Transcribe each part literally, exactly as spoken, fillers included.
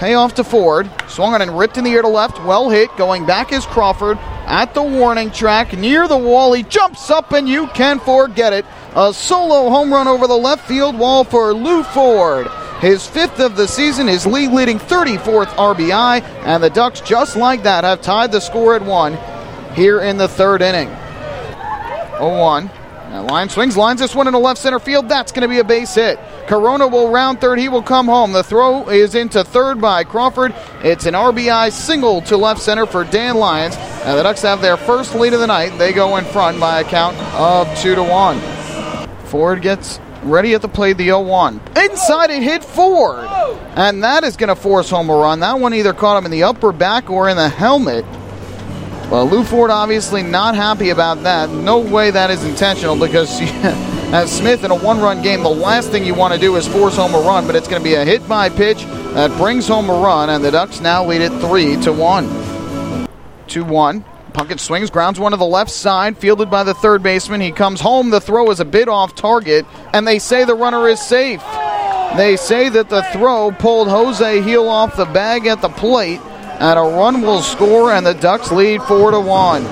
Payoff to Ford. Swung on and ripped in the air to left. Well hit. Going back is Crawford at the warning track near the wall. He jumps up and you can forget it. A solo home run over the left field wall for Lou Ford. His fifth of the season, his league-leading thirty-fourth R B I, and the Ducks, just like that, have tied the score at one here in the third inning. oh one. Now line swings, lines this one into left center field. That's going to be a base hit. Corona will round third. He will come home. The throw is into third by Crawford. It's an R B I single to left center for Dan Lyons. And the Ducks have their first lead of the night. They go in front by a count of two to one. Ford gets ready at the plate, the oh one. Inside it hit Ford. And that is going to force home a run. That one either caught him in the upper back or in the helmet. Well, Lou Ford obviously not happy about that. No way that is intentional because as Smith in a one-run game, the last thing you want to do is force home a run, but it's going to be a hit by pitch that brings home a run, and the Ducks now lead it three to one. two one. Puckett swings, grounds one to the left side, fielded by the third baseman. He comes home. The throw is a bit off target, and they say the runner is safe. They say that the throw pulled Jose Heel off the bag at the plate, and a run will score, and the Ducks lead four to one.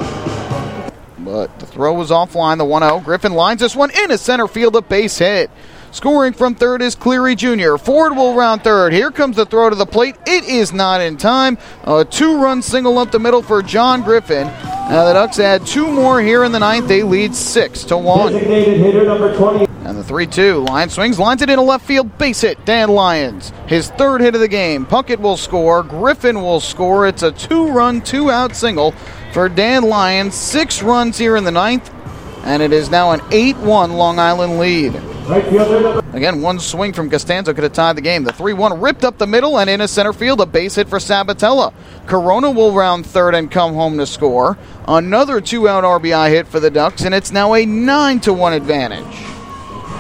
But the throw was offline, the one oh. Griffin lines this one into center field, a base hit. Scoring from third is Cleary Junior Ford will round third. Here comes the throw to the plate. It is not in time. A two-run single up the middle for John Griffin. Now the Ducks add two more here in the ninth. They lead six to one. Designated hitter number twenty. And the three two. Line swings, lines it into left field. Base hit, Dan Lyons. His third hit of the game. Puckett will score. Griffin will score. It's a two-run, two-out single for Dan Lyons. Six runs here in the ninth. And it is now an eight one Long Island lead. Right fielder number. Again, one swing from Costanzo could have tied the game. The three one ripped up the middle and into center field. A base hit for Sabatella. Corona will round third and come home to score. Another two-out R B I hit for the Ducks, and it's now a nine to one advantage.